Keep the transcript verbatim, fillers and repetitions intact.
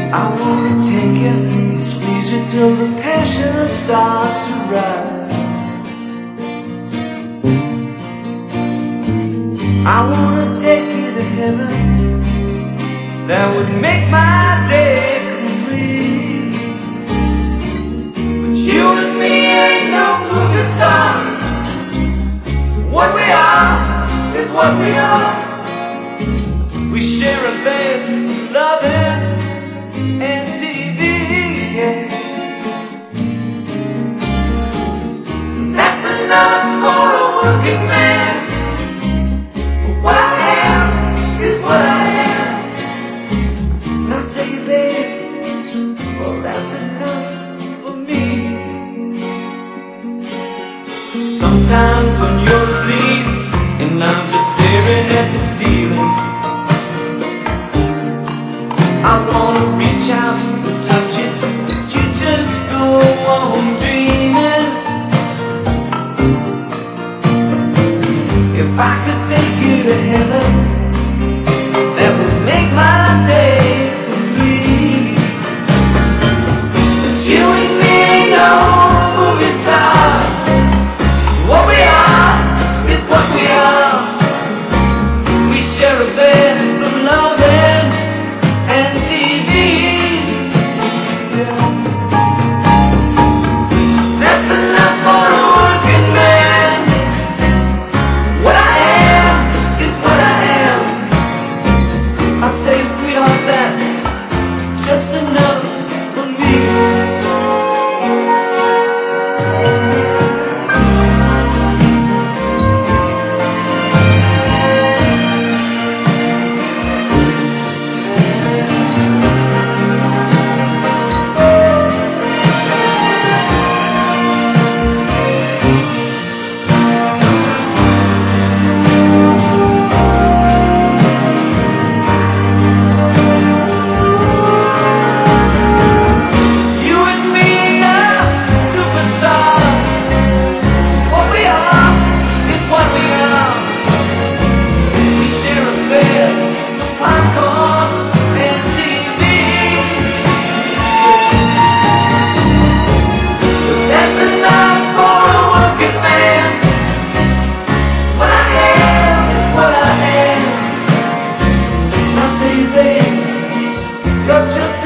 I wanna take you and squeeze you till the passion starts to rise. I wanna take you to heaven, that would make my day complete. But you and me ain't no movie star. What we are is what we are. We share a bed, loving and T V, yeah. That's enough for a working man. But what I am is what I am. And I'll tell you, babe, well, that's enough for me. Sometimes when you're asleep and I'm just staring at the ceiling, I wanna reach out and touch it, but you just go on dreaming. If I could take you to heaven, that would make my day complete. But you and me ain't no movie stars. What we are is what we are. We share a bed and some loving and T V, yeah. That's enough for a working man. What I am is what I am. I'll tell you, sweetheart, that's just enough for me. You're just